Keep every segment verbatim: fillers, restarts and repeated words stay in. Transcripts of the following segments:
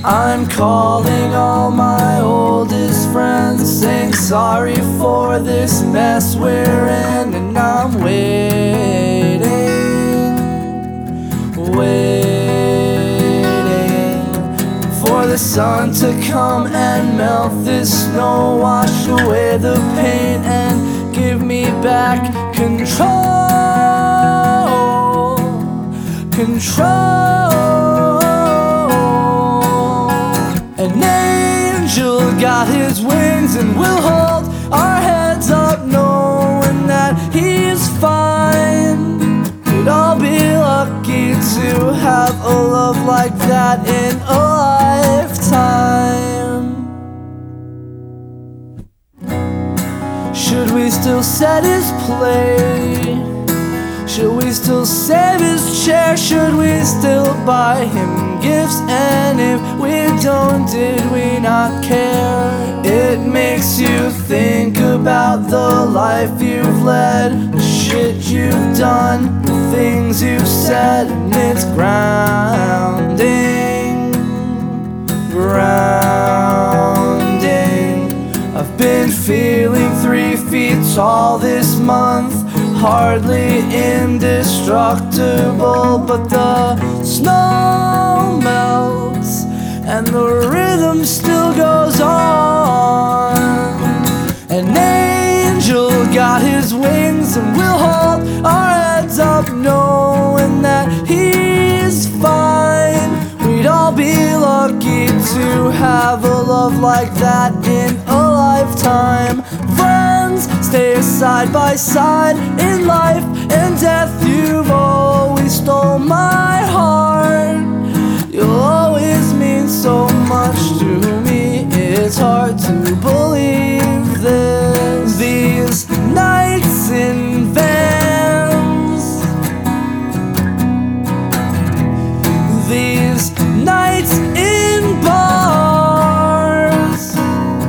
I'm calling all my oldest friends, saying sorry for this mess we're in. And I'm waiting, waiting for the sun to come and melt this snow, wash away the pain and give me back control, control. An angel got his wings and we'll hold our heads up knowing that he's fine. We'd all be lucky to have a love like that in a lifetime. Should we still set his plate? Should we still save his chair? Should we still buy him gifts? And if we don't, did we not care? It makes you think about the life you've led, the shit you've done, the things you've said. And it's grounding, grounding. I've been feeling three feet tall this month, hardly indestructible, but the snow melts and the rhythm still goes on. An angel got his wings and we'll hold our heads up knowing that he's fine. We'd all be lucky to have a love like that in a lifetime. Friends, stay side by side in life and death. You've always stole my heart. You'll always mean so much to me. It's hard to believe this. These nights in vans, these nights in bars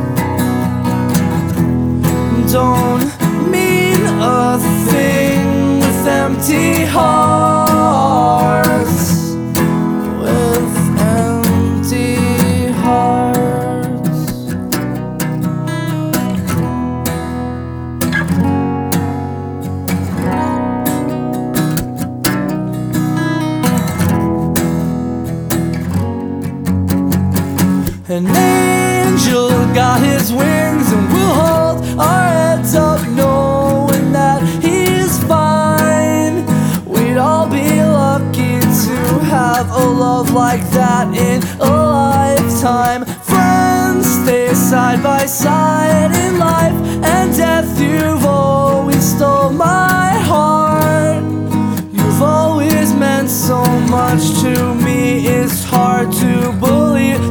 don't mean a thing with empty hearts, with empty hearts. An angel got his wings and we'll hold our heads up knowing that he's fine. We'd all be lucky to have a love like that in a lifetime. Friends, stay side by side in life and death. You've always stole my heart. You've always meant so much to me. It's hard to believe